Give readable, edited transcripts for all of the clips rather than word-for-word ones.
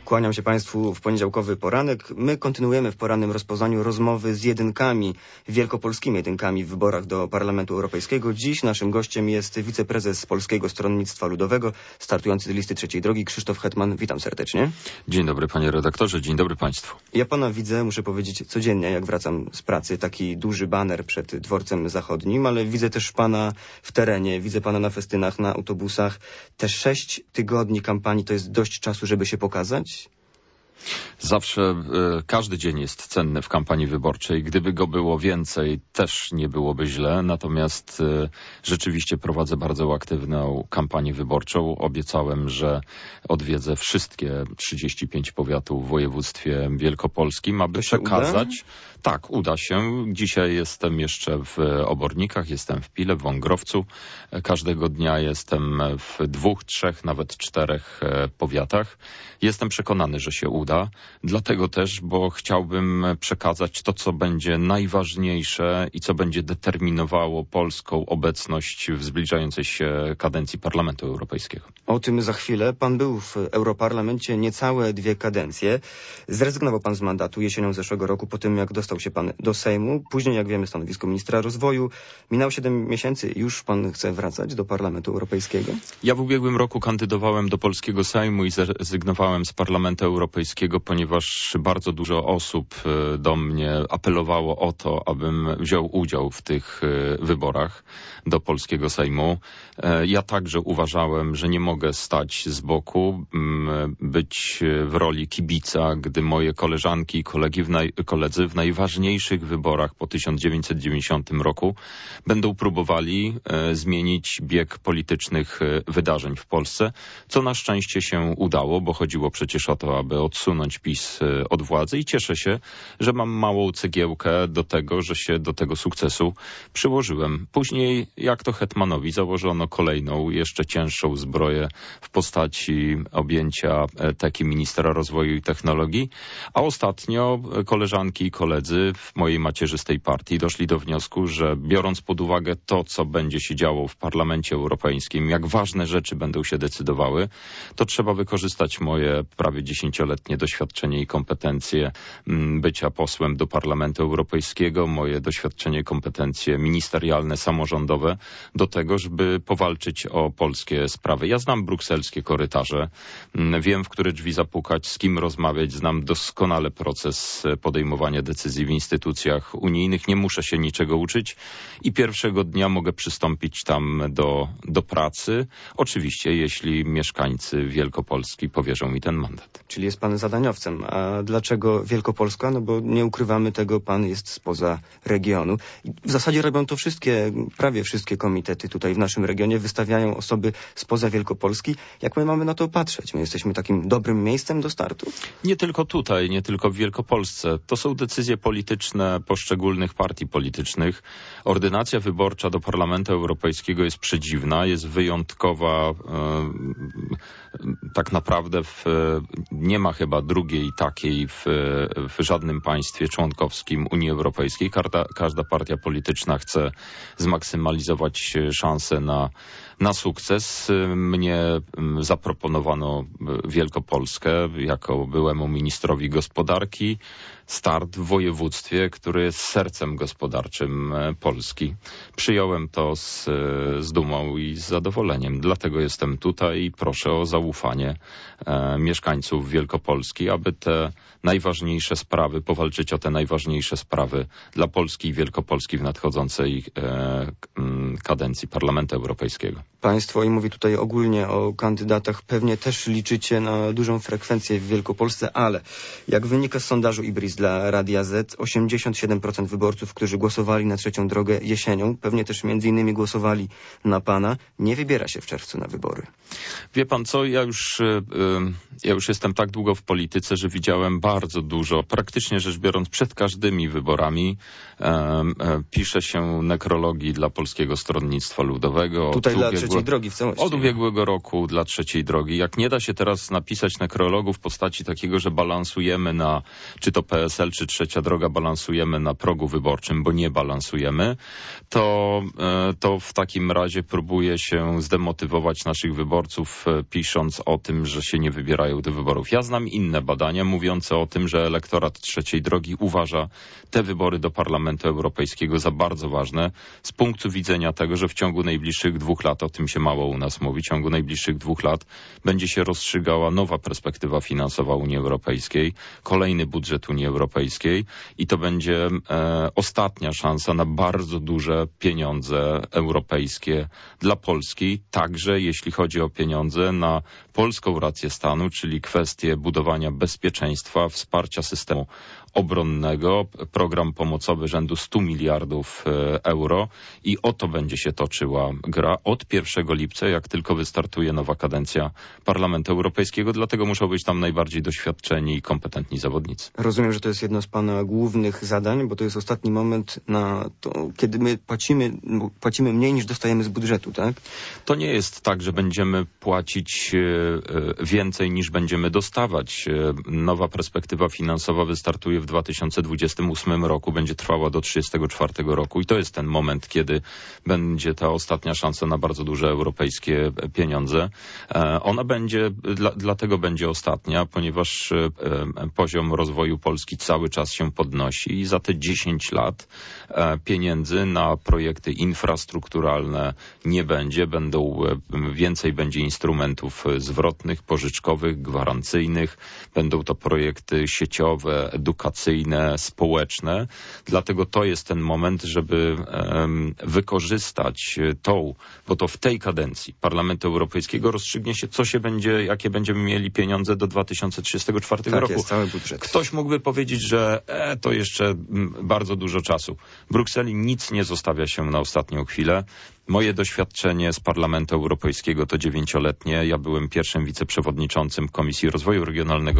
Kłaniam się Państwu w poniedziałkowy poranek. My kontynuujemy w porannym rozpoznaniu rozmowy z jedynkami, wielkopolskimi jedynkami w wyborach do Parlamentu Europejskiego. Dziś naszym gościem jest wiceprezes Polskiego Stronnictwa Ludowego, startujący z listy Trzeciej Drogi, Krzysztof Hetman. Witam serdecznie. Dzień dobry panie redaktorze, dzień dobry państwu. Ja pana widzę, muszę powiedzieć, codziennie, jak wracam z pracy, taki duży baner przed dworcem zachodnim, ale widzę też pana w terenie, widzę pana na festynach, na autobusach. Te 6 tygodni kampanii to jest dość czasu, żeby się pokazać? Zawsze każdy dzień jest cenny w kampanii wyborczej. Gdyby go było więcej, też nie byłoby źle. Natomiast rzeczywiście prowadzę bardzo aktywną kampanię wyborczą. Obiecałem, że odwiedzę wszystkie 35 powiatów w województwie wielkopolskim, aby przekazać. Tak, uda się. Dzisiaj jestem jeszcze w Obornikach, jestem w Pile, w Wągrowcu. Każdego dnia jestem w 2, 3, nawet 4 powiatach. Jestem przekonany, że się uda. Dlatego też, bo chciałbym przekazać to, co będzie najważniejsze i co będzie determinowało polską obecność w zbliżającej się kadencji Parlamentu Europejskiego. O tym za chwilę. Pan był w Europarlamencie niecałe 2 kadencje. Zrezygnował pan z mandatu jesienią zeszłego roku po tym, jak dostał się pan do Sejmu. Później, jak wiemy, stanowisko ministra rozwoju. Minęło 7 miesięcy i już pan chce wracać do Parlamentu Europejskiego? Ja w ubiegłym roku kandydowałem do polskiego Sejmu i zrezygnowałem z Parlamentu Europejskiego, ponieważ bardzo dużo osób do mnie apelowało o to, abym wziął udział w tych wyborach do polskiego Sejmu. Ja także uważałem, że nie mogę stać z boku, być w roli kibica, gdy moje koleżanki i koledzy w najważniejszych wyborach po 1990 roku będą próbowali zmienić bieg politycznych wydarzeń w Polsce, co na szczęście się udało, bo chodziło przecież o to, aby odsunąć PiS od władzy i cieszę się, że mam małą cegiełkę do tego, że się do tego sukcesu przyłożyłem. Później, jak to hetmanowi, założono kolejną, jeszcze cięższą zbroję w postaci objęcia teki ministra rozwoju i technologii, a ostatnio koleżanki i koledzy w mojej macierzystej partii doszli do wniosku, że biorąc pod uwagę to, co będzie się działo w Parlamencie Europejskim, jak ważne rzeczy będą się decydowały, to trzeba wykorzystać moje prawie 10-letnie doświadczenie i kompetencje bycia posłem do Parlamentu Europejskiego, moje doświadczenie i kompetencje ministerialne, samorządowe do tego, żeby powalczyć o polskie sprawy. Ja znam brukselskie korytarze, wiem, w które drzwi zapukać, z kim rozmawiać, znam doskonale proces podejmowania decyzji w instytucjach unijnych, nie muszę się niczego uczyć i pierwszego dnia mogę przystąpić tam do pracy. Oczywiście, jeśli mieszkańcy Wielkopolski powierzą mi ten mandat. Czyli jest pan zadaniowcem. A dlaczego Wielkopolska? No bo nie ukrywamy tego, pan jest spoza regionu. I w zasadzie robią to prawie wszystkie komitety tutaj w naszym regionie, wystawiają osoby spoza Wielkopolski. Jak my mamy na to patrzeć? My jesteśmy takim dobrym miejscem do startu? Nie tylko tutaj, nie tylko w Wielkopolsce. To są decyzje polityczne poszczególnych partii politycznych. Ordynacja wyborcza do Parlamentu Europejskiego jest przedziwna, jest wyjątkowa. Tak naprawdę nie ma chyba drugiej takiej w żadnym państwie członkowskim Unii Europejskiej. Każda partia polityczna chce zmaksymalizować szanse na sukces. Mnie zaproponowano Wielkopolskę jako byłemu ministrowi gospodarki. Start w województwie, które jest sercem gospodarczym Polski. Przyjąłem to z dumą i z zadowoleniem. Dlatego jestem tutaj i proszę o zaufanie mieszkańców Wielkopolski, aby te najważniejsze sprawy, powalczyć o te najważniejsze sprawy dla Polski i Wielkopolski w nadchodzącej kadencji Parlamentu Europejskiego. Państwo, i mówię tutaj ogólnie o kandydatach, pewnie też liczycie na dużą frekwencję w Wielkopolsce, ale jak wynika z sondażu IBRIS dla Radia Z, 87% wyborców, którzy głosowali na Trzecią Drogę jesienią, pewnie też między innymi głosowali na pana, nie wybiera się w czerwcu na wybory. Wie pan co, ja już jestem tak długo w polityce, że widziałem bardzo dużo, praktycznie rzecz biorąc przed każdymi wyborami pisze się nekrologii dla Polskiego Stronnictwa Ludowego. Tutaj dla Trzeciej Drogi w całości. Od ubiegłego roku dla Trzeciej Drogi. Jak nie da się teraz napisać nekrologu w postaci takiego, że balansujemy na czy to PSL, PSL czy Trzecia Droga balansujemy na progu wyborczym, bo nie balansujemy, to w takim razie próbuje się zdemotywować naszych wyborców, pisząc o tym, że się nie wybierają do wyborów. Ja znam inne badania mówiące o tym, że elektorat Trzeciej Drogi uważa te wybory do Parlamentu Europejskiego za bardzo ważne z punktu widzenia tego, że w ciągu najbliższych 2 lat, o tym się mało u nas mówi, w ciągu najbliższych 2 lat będzie się rozstrzygała nowa perspektywa finansowa Unii Europejskiej, kolejny budżet Unii Europejskiej i to będzie ostatnia szansa na bardzo duże pieniądze europejskie dla Polski, także jeśli chodzi o pieniądze na polską rację stanu, czyli kwestię budowania bezpieczeństwa, wsparcia systemu obronnego, program pomocowy rzędu 100 miliardów euro i o to będzie się toczyła gra od 1 lipca, jak tylko wystartuje nowa kadencja Parlamentu Europejskiego, dlatego muszą być tam najbardziej doświadczeni i kompetentni zawodnicy. Rozumiem, że to jest jedno z pana głównych zadań, bo to jest ostatni moment na to, kiedy my płacimy mniej niż dostajemy z budżetu, tak? To nie jest tak, że będziemy płacić więcej niż będziemy dostawać. Nowa perspektywa finansowa wystartuje w 2028 roku, będzie trwała do 2034 roku i to jest ten moment, kiedy będzie ta ostatnia szansa na bardzo duże europejskie pieniądze. Ona będzie, dlatego będzie ostatnia, ponieważ poziom rozwoju Polski cały czas się podnosi i za te 10 lat pieniędzy na projekty infrastrukturalne nie będzie. Więcej będzie instrumentów zwrotnych, pożyczkowych, gwarancyjnych. Będą to projekty sieciowe, edukacyjne, społeczne. Dlatego to jest ten moment, żeby wykorzystać bo to w tej kadencji Parlamentu Europejskiego rozstrzygnie się, jakie będziemy mieli pieniądze do 2034 roku. Jest cały budżet. Ktoś mógłby powiedzieć, że to jeszcze bardzo dużo czasu. W Brukseli nic nie zostawia się na ostatnią chwilę. Moje doświadczenie z Parlamentu Europejskiego to 9-letnie. Ja byłem pierwszym wiceprzewodniczącym Komisji Rozwoju Regionalnego,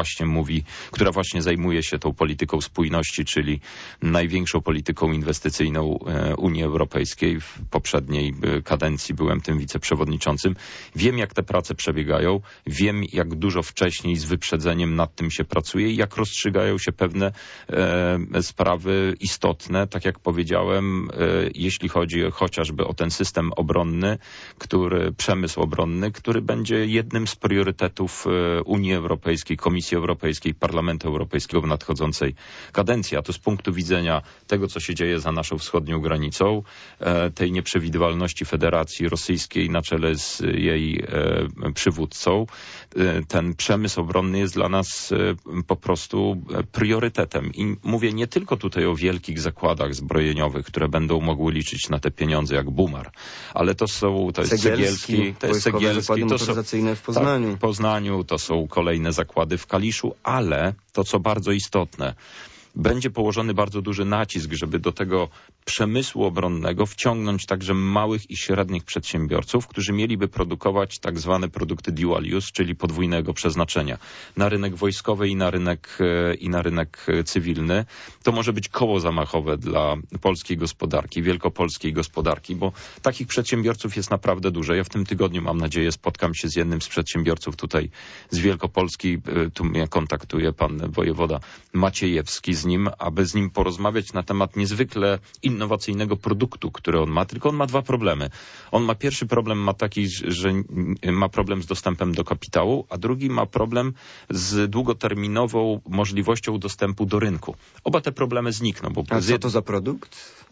która właśnie zajmuje się tą polityką spójności, czyli największą polityką inwestycyjną Unii Europejskiej. W poprzedniej kadencji byłem tym wiceprzewodniczącym. Wiem, jak te prace przebiegają. Wiem, jak dużo wcześniej z wyprzedzeniem nad tym się pracuje i jak rozstrzygają się pewne sprawy istotne, tak jak powiedziałem, jeśli chodzi chociażby o ten system obronny, przemysł obronny, który będzie jednym z priorytetów Unii Europejskiej, Komisji Europejskiej, Parlamentu Europejskiego w nadchodzącej kadencji. A to z punktu widzenia tego, co się dzieje za naszą wschodnią granicą, tej nieprzewidywalności Federacji Rosyjskiej na czele z jej przywódcą, ten przemysł obronny jest dla nas po prostu priorytetem. I mówię nie tylko tutaj o wielkich zakładach zbrojeniowych, które będą mogły liczyć na te pieniądze jak Bumar, ale to jest Cegielski, to jest Cegielski, to są w Poznaniu. Tak, w Poznaniu, to są kolejne zakłady w Kaliszu, ale to, co bardzo istotne, będzie położony bardzo duży nacisk, żeby do tego przemysłu obronnego wciągnąć także małych i średnich przedsiębiorców, którzy mieliby produkować tak zwane produkty dual use, czyli podwójnego przeznaczenia na rynek wojskowy i na rynek cywilny. To może być koło zamachowe dla polskiej gospodarki, wielkopolskiej gospodarki, bo takich przedsiębiorców jest naprawdę dużo. Ja w tym tygodniu, mam nadzieję, spotkam się z jednym z przedsiębiorców tutaj z Wielkopolski. Tu mnie kontaktuje pan wojewoda Maciejewski z nim, aby z nim porozmawiać na temat niezwykle innowacyjnego produktu, który on ma, tylko on ma 2 problemy. Pierwszy problem ma taki, że ma problem z dostępem do kapitału, a drugi ma problem z długoterminową możliwością dostępu do rynku. Oba te problemy znikną. A co to za produkt?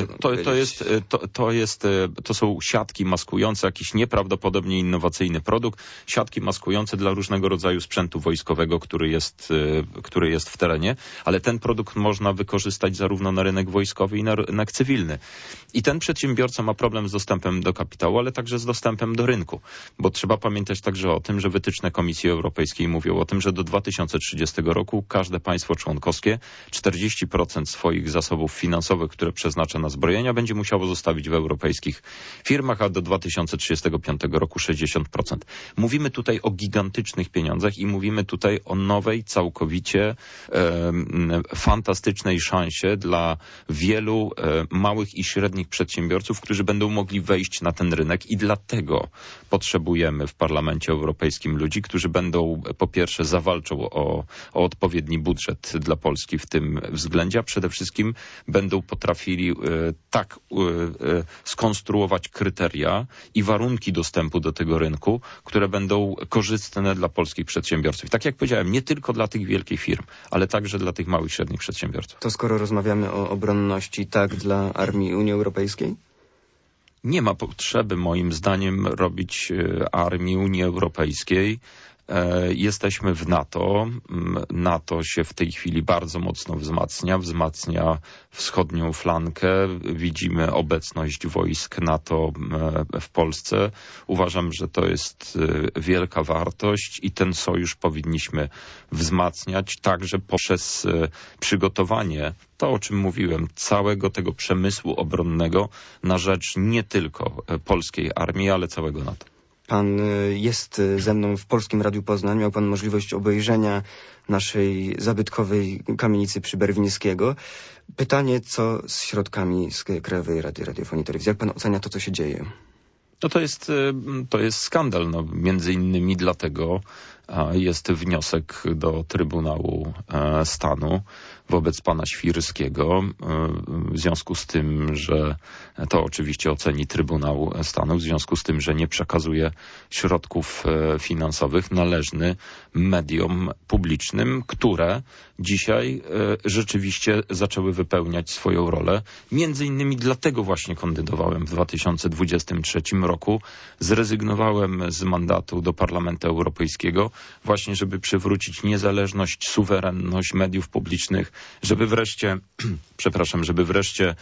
To są siatki maskujące, jakiś nieprawdopodobnie innowacyjny produkt, siatki maskujące dla różnego rodzaju sprzętu wojskowego, który jest w terenie, ale ten produkt można wykorzystać zarówno na rynek wojskowy i na rynek cywilny. I ten przedsiębiorca ma problem z dostępem do kapitału, ale także z dostępem do rynku, bo trzeba pamiętać także o tym, że wytyczne Komisji Europejskiej mówią o tym, że do 2030 roku każde państwo członkowskie 40% swoich zasobów finansowych, które przeznacza przeznacza na zbrojenia, będzie musiało zostawić w europejskich firmach, a do 2035 roku 60%. Mówimy tutaj o gigantycznych pieniądzach i mówimy tutaj o nowej, całkowicie fantastycznej szansie dla wielu małych i średnich przedsiębiorców, którzy będą mogli wejść na ten rynek i dlatego potrzebujemy w Parlamencie Europejskim ludzi, którzy będą po pierwsze zawalczą o odpowiedni budżet dla Polski w tym względzie, a przede wszystkim będą potrafili tak skonstruować kryteria i warunki dostępu do tego rynku, które będą korzystne dla polskich przedsiębiorców. I tak jak powiedziałem, nie tylko dla tych wielkich firm, ale także dla tych małych i średnich przedsiębiorców. To skoro rozmawiamy o obronności, tak dla armii Unii Europejskiej? Nie ma potrzeby, moim zdaniem, robić armii Unii Europejskiej. Jesteśmy w NATO. NATO się w tej chwili bardzo mocno wzmacnia wschodnią flankę. Widzimy obecność wojsk NATO w Polsce. Uważam, że to jest wielka wartość i ten sojusz powinniśmy wzmacniać także poprzez przygotowanie, to o czym mówiłem, całego tego przemysłu obronnego na rzecz nie tylko polskiej armii, ale całego NATO. Pan jest ze mną w Polskim Radiu Poznań. Miał pan możliwość obejrzenia naszej zabytkowej kamienicy przy Berwińskiego. Pytanie, co z środkami z Krajowej Rady Radiofonii i Telewizji? Jak pan ocenia to, co się dzieje? No to jest skandal. No, między innymi dlatego jest wniosek do Trybunału Stanu wobec pana Świrskiego w związku z tym, że to oczywiście oceni Trybunał Stanu, w związku z tym, że nie przekazuje środków finansowych należnych mediom publicznym, które dzisiaj rzeczywiście zaczęły wypełniać swoją rolę. Między innymi dlatego właśnie kandydowałem w 2023 roku. Zrezygnowałem z mandatu do Parlamentu Europejskiego właśnie, żeby przywrócić niezależność, suwerenność mediów publicznych, żeby wreszcie, żeby wreszcie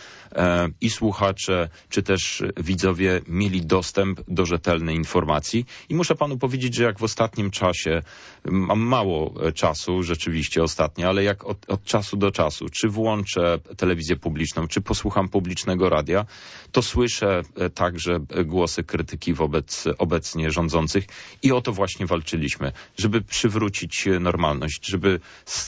i słuchacze, czy też widzowie mieli dostęp do rzetelnej informacji. I muszę panu powiedzieć, że jak w ostatnim czasie, mam mało czasu rzeczywiście ostatnio, ale jak od czasu do czasu, czy włączę telewizję publiczną, czy posłucham publicznego radia, to słyszę także głosy krytyki wobec obecnie rządzących i o to właśnie walczyliśmy, żeby przywrócić normalność, żeby z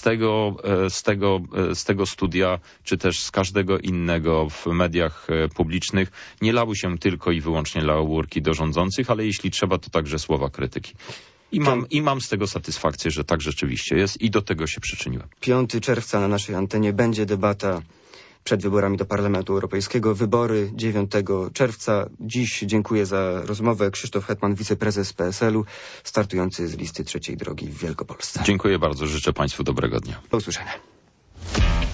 tego studia, czy też z każdego innego w mediach publicznych nie lały się tylko i wyłącznie laurki do rządzących, ale jeśli trzeba, to także słowa krytyki. I mam z tego satysfakcję, że tak rzeczywiście jest i do tego się przyczyniłem. 5 czerwca na naszej antenie będzie debata przed wyborami do Parlamentu Europejskiego. Wybory 9 czerwca. Dziś dziękuję za rozmowę. Krzysztof Hetman, wiceprezes PSL-u, startujący z listy Trzeciej Drogi w Wielkopolsce. Dziękuję bardzo. Życzę państwu dobrego dnia. Do usłyszenia.